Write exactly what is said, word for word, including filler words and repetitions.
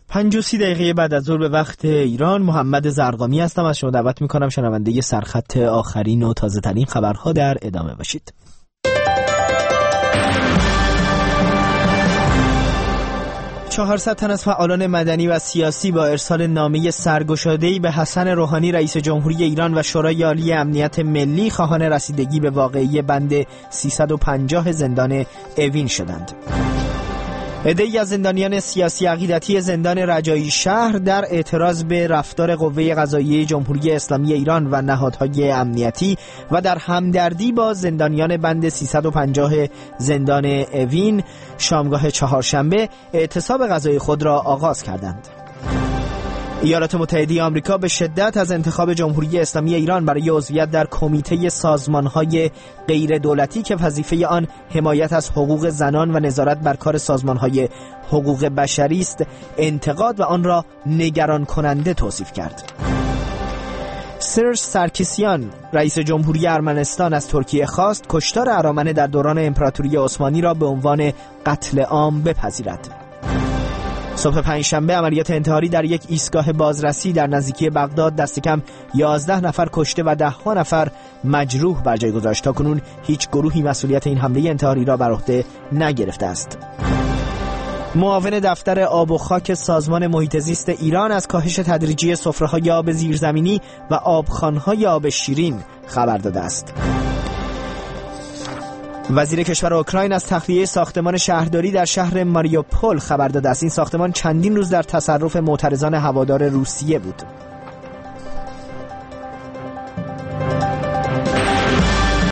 پنج و سی دقیقه بعد از ظهر به وقت ایران، محمد زرقامی هستم. از شما دعوت میکنم شنونده سرخط آخرین و تازه ترین خبرها در ادامه باشید. چهارصد تن از فعالان مدنی و سیاسی با ارسال نامه سرگشاده‌ای به حسن روحانی رئیس جمهوری ایران و شورای عالی امنیت ملی خواهان رسیدگی به واقعه بند سیصد و پنجاه زندان اوین شدند. عده‌ای از زندانیان سیاسی عقیدتی زندان رجایی شهر در اعتراض به رفتار قوه قضاییه جمهوری اسلامی ایران و نهادهای امنیتی و در همدردی با زندانیان بند سیصد و پنجاه زندان اوین شامگاه چهارشنبه اعتصاب غذایی خود را آغاز کردند. ایالات متحده آمریکا به شدت از انتخاب جمهوری اسلامی ایران برای عضویت در کمیته سازمان‌های غیر دولتی که وظیفه آن حمایت از حقوق زنان و نظارت بر کار سازمان‌های حقوق بشری است، انتقاد و آن را نگران کننده توصیف کرد. سرژ سارکیسیان رئیس جمهوری ارمنستان از ترکیه خواست کشتار ارامنه در دوران امپراتوری عثمانی را به عنوان قتل عام بپذیرد. صبح پنجشنبه عملیات انتحاری در یک ایستگاه بازرسی در نزدیکی بغداد دست کم یازده نفر کشته و ده ها نفر مجروح بر جای گذاشت. تاکنون هیچ گروهی مسئولیت این حمله انتحاری را بر عهده نگرفته است. معاون دفتر آب و خاک سازمان محیط زیست ایران از کاهش تدریجی سفره‌های آب زیرزمینی و آبخوان‌های آب شیرین خبر داده است. وزیر کشور اوکراین از تخلیه ساختمان شهرداری در شهر ماریوپول خبر داده است. این ساختمان چندین روز در تصرف معترضان هوادار روسیه بود.